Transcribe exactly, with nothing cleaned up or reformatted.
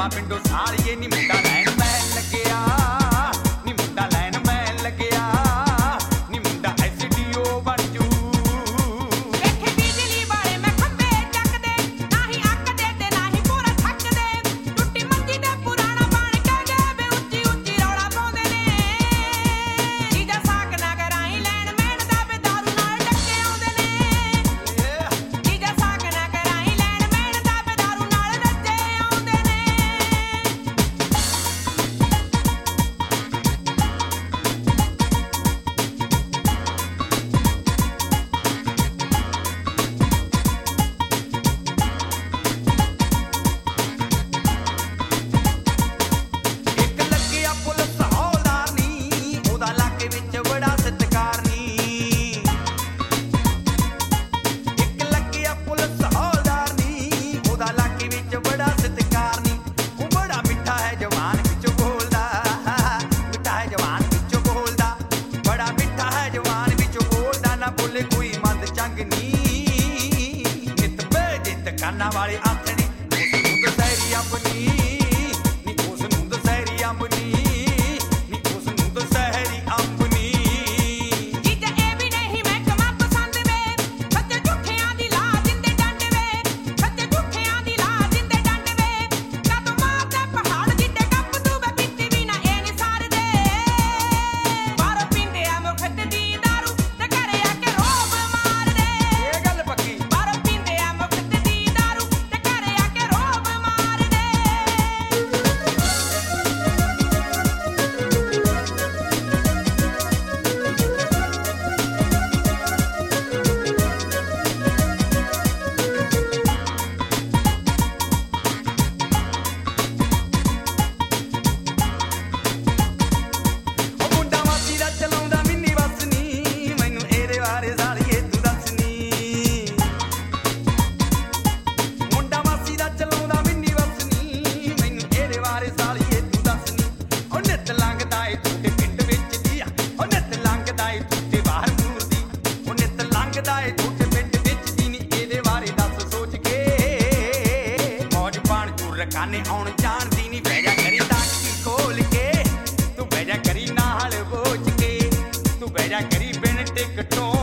ਜਾਵਾਂ ਪਿੰਡੋਂ ਸਾਲੀਏ ਨੀ ਮੁੰਡਾ ਲੈਣ ਮੈਂ ਲੱਗਿਆ ਨੀ ਮੁੰਡਾ ਲੈਣ ਮੈਂ ਲੱਗਿਆ ਨੀ ਮੁੰਡਾ ਐਸ ਡੀ ਓ ਬਣ ਜੂ ਵੇਖੇ ਬਿਜਲੀ ਵਾਲੇ ਮੈਂ ਖੰਭੇ ਚੱਕਦੇ ਨਾਹੀਂ ਅੱਕਦੇ ਤੇ ਨਾਹੀਂ ਪੂਰਾ ਥੱਕਦੇ ਟੁੱਟੀ ਮੰਜੀ ਤੇ ਪੁਰਾਣਾ ਬਣ ਕੇ ਗਏ ਵੇ ਉੱਚੀ ਉੱਚੀ ਰੌਲਾ ਪਾਉਂਦੇ ਨੇ ਜੀਜਾ ਸਾਕ ਨਾ ਕਰਾਈ ਲੈਣ ਮੈਣ ਦਾ ਵੇ ਦਾਰੂ ਨਾਲ ਡੱਕੇ ਆਉਂਦੇ ਨੇ ਜੀਜਾ ਸਾਕ ਨਾ ਕਰਾਈ ਲੈਣ ਮੈਣ ਦਾ ਵੇ ਦਾਰੂ ਨਾਲ ਡੱਕੇ ਆਉਂਦੇ ਨੇ ਇੱਕ ਲੱਗਿਆ ਪੁਲਿਸ ਹੌਲਦਾਰ ਨੀ ਉਹਦਾ ਇਲਾਕੇ ਵਿੱਚ ਬੜਾ ਸਤਿਕਾਰ ਨੀ ਇੱਕ ਲੱਗਿਆ ਪੁਲਿਸ ਹੌਲਦਾਰ ਨੀ ਉਹਦਾ ਇਲਾਕੇ ਵਿੱਚ ਬੜਾ ਸਤਿਕਾਰ ਨੀ ਉਹ ਬੜਾ ਮਿੱਠਾ ਹੈ ਜਵਾਨ ਵਿੱਚੋਂ ਬੋਲਦਾ ਮਿੱਠਾ ਹੈ ਜਵਾਨ ਵਿੱਚੋਂ ਬੋਲਦਾ ਬੜਾ ਮਿੱਠਾ ਹੈ ਜਵਾਨ ਵਿੱਚੋਂ ਬੋਲਦਾ ਨਾ ਬੋਲੇ ਕੋਈ ਮੰਦ ਚੰਗ ਨੀ ਨਿਤ ਬੇਜੇ ਦੁਕਾਨਾਂ ਵਾਲੇ ਆਥਣੇ ਉਸ ਨੂੰ ਦਸਹਿਰੀ ਆਪਣੀ ਨੀ ਉਸ ਨੂੰ ਦਸਹਿਰੀ ਆਪਣੀ ਨੀ ਉਸ ਨੂੰ ਦਸਹਿਰੀ ਆਪਣੀ ਜੀਜਾ ਇਹ ਵੀ ਨਹੀਂ ਮੈਂ ਕਮਾ ਪਸੰਦ ਵੇ ਸੱਚੇ ਝੂਠਿਆਂ ਦੀ ਲਾ ਦਿੰਦੇ ਡੰਡ ਵੇ ਸੱਚੇ ਝੂਠਿਆਂ ਦੀ ਲਾ ਦਿੰਦੇ ਡੰਡ ਵੇ ਕਦੋਂ ਮਾਰਦੇ ਪਹਾੜ ਜਿੱਡੇ ਕੱਪ ਤੂੰ ਵੇ ਪੀਤੀ ਵੀ ਨਾ ਇਹ ਨੀ ਸਾਰਦੇ ਬਾਹਰੋਂ ਪੀਂਦੇ ਆ ਮੁਖਤ ਦੀ ਦਾਰੂ ਤੇ ਘਰੇ ਆ ਕੇ ਰੋਬ ਮਾਰਦੇ ਇਹ ਗੱਲ ਪੱਕੀ ਬਾਹਰੋਂ ਪੀਂਦੇ ਆ ਮੁਖਤ ਦੀ ਦਾਰੂ ਤੇ ਘਰੇ ਆ ਕੇ ਰੋਬ ਮਾਰਦੇ ਉਹ ਮੁੰਡਾ ਮਾਸੀ ਦਾ ਚਲਾਉਂਦਾ ਮਿੰਨੀ ਬੱਸ ਨੀ ਮੈਨੂੰ ਇਹਦੇ ਬਾਰੇ ਸਾਲੀਏ ਤੂੰ ਦੱਸ ਨੀ ਮੁੰਡਾ ਮਾਸੀ ਦਾ ਚਲਾਉਂਦਾ ਮਿੰਨੀ ਬੱਸ ਨੀ ਮੈਨੂੰ ਇਹਦੇ ਬਾਰੇ ਸਾਲੀਏ ਤੂੰ ਦੱਸ ਨੀ ਉਹ ਨਿੱਤ ਲੰਘਦਾ ਏ ਤੁਹਾਡੇ ਪਿੰਡ ਵਿੱਚ ਦੀ ਆ ਉਹ ਨਿੱਤ ਲੰਘਦਾ ਏ ਤੁਹਾਡੇ ਬਾਹਰ ਮੂਰ ਦੀ ਉਹ ਨਿੱਤ ਲੰਘਦਾ ਏ ਤੁਹਾਡੇ ਪਿੰਡ ਵਿੱਚ ਦੀ ਨੀ ਇਹਦੇ ਬਾਰੇ ਦੱਸ ਸੋਚ ਕੇ ਮੌਜ ਪਾਣ ਚੂਰ ਰਕਾਨੇ ਆਉਣ ਜਾਣ ਦੀ ਨੀ ਬਹਿ ਜਾ ਕਰੀ ਟਾਕੀ ਖੋਲ ਕੇ ਤੂੰ ਬਹਿ ਜਾ ਕਰੀ ਨਾਲ ਬੋਝ ਕੇ ਤੂੰ ਬਹਿ ਜਾ ਕਰੀ ਬਿਨ ਟਿਕਟੋਂ